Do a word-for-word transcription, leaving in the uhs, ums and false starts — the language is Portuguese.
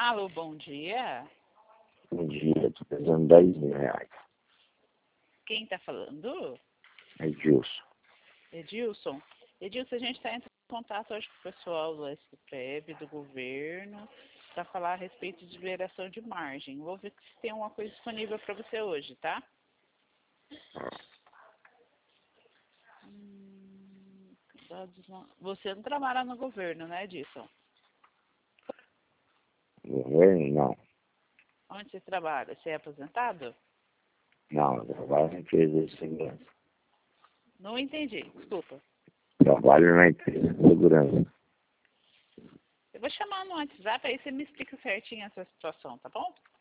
Alô, bom dia. Um dia, tô precisando de dez mil reais. Quem está falando? É Gilson. Edilson. Edilson, a gente está entrando em contato hoje com o pessoal do S P E B, do governo, para falar a respeito de liberação de margem. Vou ver se tem alguma coisa disponível para você hoje, tá? Hum, dados não- Você não trabalha no governo, né, Edilson? Governo? Não. Onde você trabalha? Você é aposentado? Não, eu trabalho na empresa de segurança. Não entendi, desculpa. Trabalho na empresa de segurança. Eu vou chamar no WhatsApp, aí você me explica certinho essa situação, tá bom?